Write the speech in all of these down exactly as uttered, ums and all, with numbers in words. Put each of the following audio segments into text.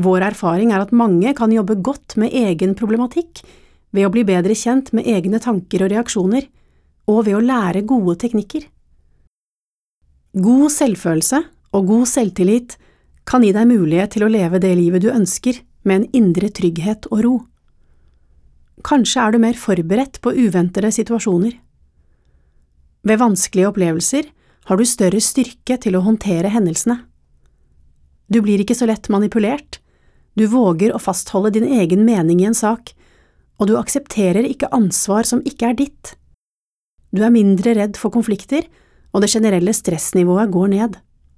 Vår erfaring er at mange kan jobbe godt med egen problematikk ved å bli bedre kjent med egne tanker og reaksjoner, og ved å lære gode teknikker. God selvfølelse og god selvtillit kan gi deg mulighet til å leve det livet du ønsker med en indre trygghet og ro. Kanskje er du mer forberedt på uventede situasjoner. Ved vanskelige opplevelser har du større styrke til å håndtere hendelsene. Du blir ikke så lett manipulert, du våger å fastholde din egen mening i en sak, og du aksepterer ikke ansvar som ikke er ditt. Du er mindre redd for konflikter, og det generelle stressnivået går ned.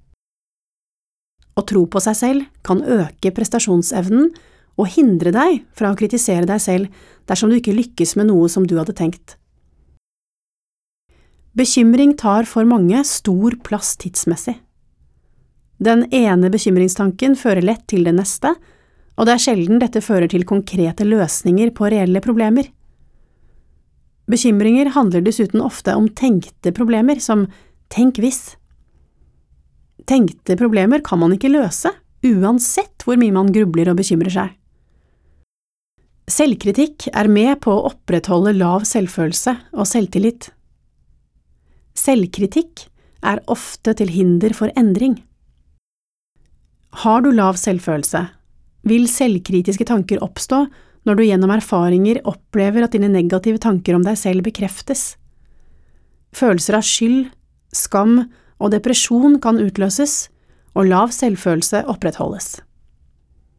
Å tro på seg selv kan øke prestasjonsevnen og hindre deg fra å kritisere deg selv dersom du ikke lykkes med noe som du hadde tenkt. Bekymring tar for mange stor plass tidsmessig. Den ene bekymringstanken fører lett til det neste, og det er sjelden dette fører til konkrete løsninger på reelle problemer. Bekymringer handler dessuten ofte om tenkte problemer, som tenk hvis. Tenkte problemer kan man ikke løse, uansett hvor mye man grubler og bekymrer seg. Selvkritikk er med på å opprettholde lav selvfølelse og selvtillit. Selvkritikk er ofte til hinder for endring. Har du lav selvfølelse, vil selvkritiske tanker oppstå når du gjennom erfaringer opplever at dine negative tanker om deg selv bekreftes. Følelser av skyld, skam og depresjon kan utløses, og lav selvfølelse opprettholdes.